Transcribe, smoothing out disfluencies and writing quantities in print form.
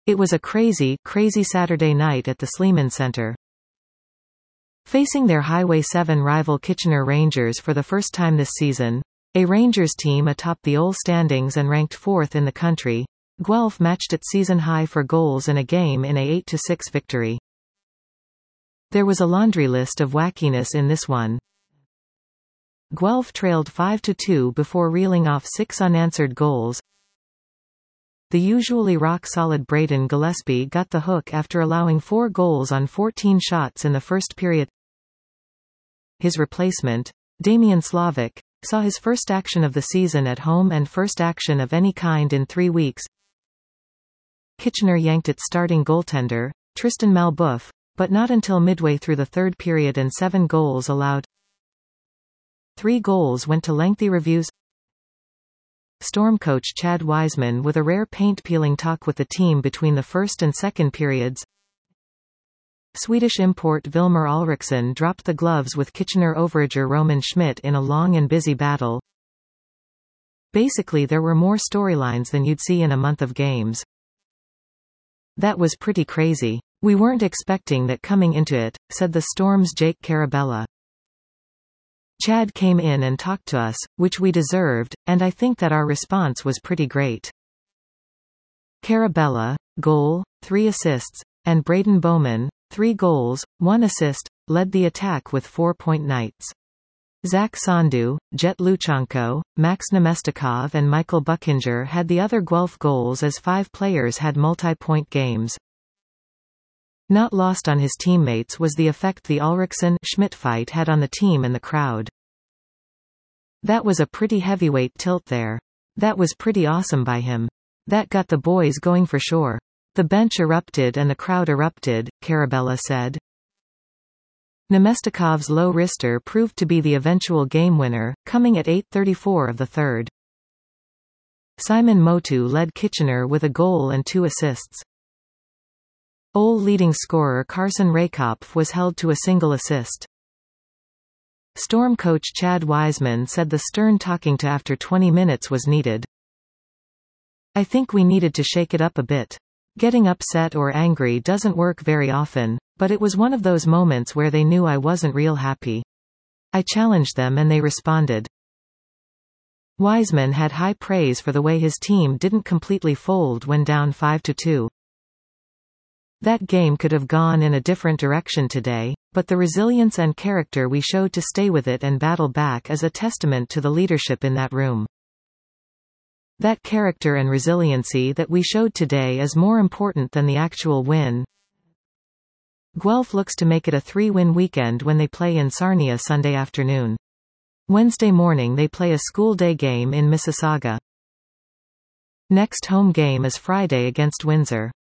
It was a crazy, crazy Saturday night at the Sleeman Centre. Facing their Highway 7 rival Kitchener Rangers for the first time this season, a Rangers team atop the OL standings and ranked 4th in the country, Guelph matched its season high for goals in a game in a 8-6 victory. There was a laundry list of wackiness in this one. Guelph trailed 5-2 before reeling off 6 unanswered goals. The usually rock-solid Braden Gillespie got the hook after allowing 4 goals on 14 shots in the first period. His replacement, Damian Slavic, saw his first action of the season at home and first action of any kind in 3 weeks. Kitchener yanked its starting goaltender, Tristan Malboeuf, but not until midway through the third period, and 7 goals allowed. 3 goals went to lengthy reviews. Storm coach Chad Wiseman with a rare paint-peeling talk with the team between the first and second periods. Swedish import Vilmer Ulriksson dropped the gloves with Kitchener overager Roman Schmidt in a long and busy battle. Basically, there were more storylines than you'd see in a month of games. That was pretty crazy. We weren't expecting that coming into it, said the Storm's Jake Carabella. Chad came in and talked to us, which we deserved, and I think that our response was pretty great. Carabella, goal, 3 assists, and Braden Bowman, 3 goals, 1 assist, led the attack with 4-point nights. Zach Sandu, Jet Luchanko, Max Nemestikov and Michael Buchinger had the other Guelph goals as 5 players had multi-point games. Not lost on his teammates was the effect the Ulriksson-Schmidt fight had on the team and the crowd. That was a pretty heavyweight tilt there. That was pretty awesome by him. That got the boys going for sure. The bench erupted and the crowd erupted, Carabella said. Nemestikov's low wrister proved to be the eventual game winner, coming at 8:34 of the third. Simon Motu led Kitchener with a goal and 2 assists. OL leading scorer Carson Raykopf was held to a single assist. Storm coach Chad Wiseman said the stern talking to after 20 minutes was needed. I think we needed to shake it up a bit. Getting upset or angry doesn't work very often, but it was one of those moments where they knew I wasn't real happy. I challenged them and they responded. Wiseman had high praise for the way his team didn't completely fold when down 5-2. That game could have gone in a different direction today, but the resilience and character we showed to stay with it and battle back is a testament to the leadership in that room. That character and resiliency that we showed today is more important than the actual win. Guelph looks to make it a 3-win weekend when they play in Sarnia Sunday afternoon. Wednesday morning they play a school day game in Mississauga. Next home game is Friday against Windsor.